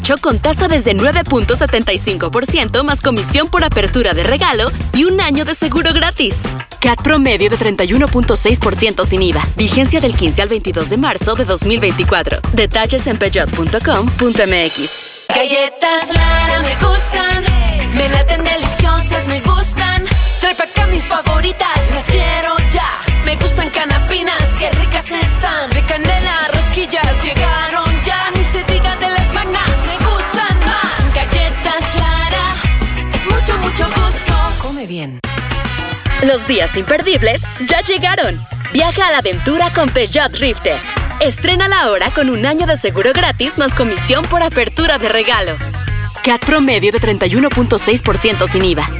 con tasa desde 9.75% más comisión por apertura de regalo y un año de seguro gratis. CAT promedio de 31.6% sin IVA. Vigencia del 15 al 22 de marzo de 2024. Detalles en peugeot.com.mx. Galletas Lara me gustan, me laten deliciosas, me gustan. Trae pa' acá mis favoritas, las quiero ya. Me gustan canapinas, qué ricas están. De canela, rosquillas, llegaron ya. Ni se diga de las magnas, me gustan más. Galletas Lara, es mucho, mucho gusto. Come bien. Los días imperdibles ya llegaron. Viaja a la aventura con Peugeot Drifter. Estrénala ahora con un año de seguro gratis más comisión por apertura de regalo. CAT promedio de 31.6% sin IVA.